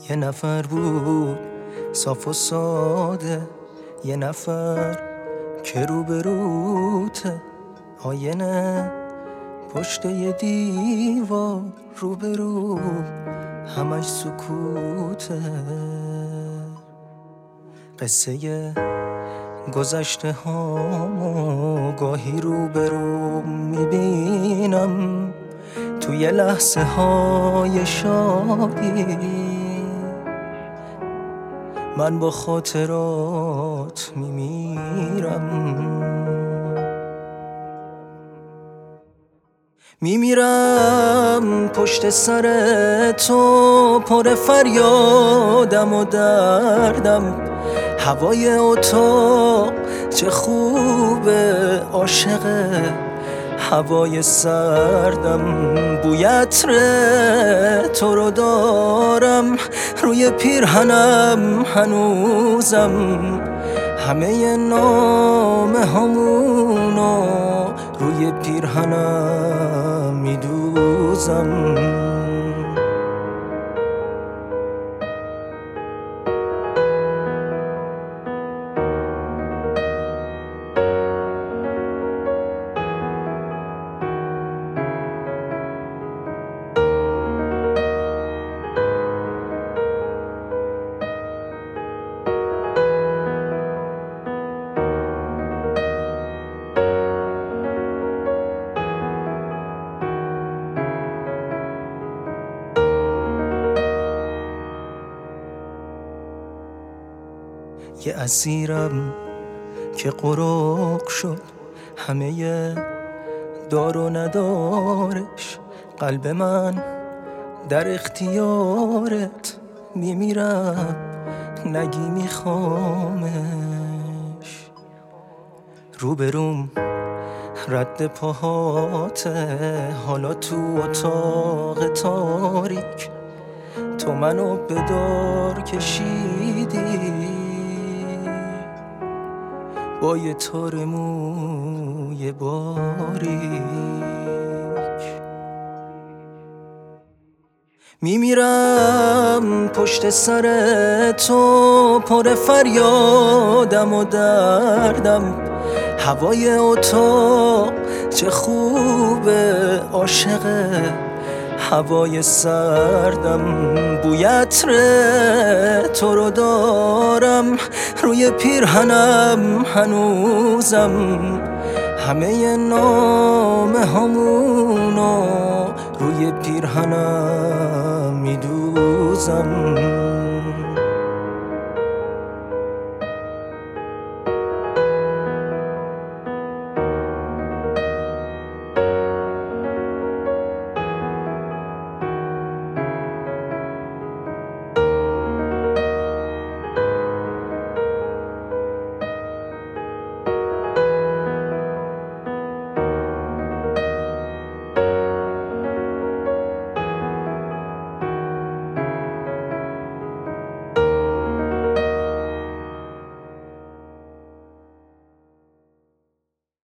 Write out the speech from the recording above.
یه نفر بود صاف و ساده، یه نفر که روبروته، آینه پشت یه دیوار، روبرو همش سکوته. قصه گذشته هامو گاهی روبرو میبینم، توی لحظه های شادی من با خاطرات میمیرم پشت سر تو، پر فریادم و دردم. هوای اتاق چه خوبه، عاشق هوای سردم. بوی عطر تو رو دارم روی پیرهنم هنوزم، همه نامه همونو روی پیرهنم میدوزم. یه اسیرم که غرق شد، همه دار و ندارش. قلب من در اختیارت، میمیرم نگی میخوامش. روبروم رد پاهاته، حالا تو اتاق تاریک تو منو به دار کشیدی با یه تار موی باریک. میمیرم پشت سر تو، پر فریادم و دردم. هوای اتاق چه خوبه، عاشق هوای سردم. بوی عطر تو رو دارم روی پیرهنم هنوزم، همه نامه همونو روی پیرهنم میدوزم.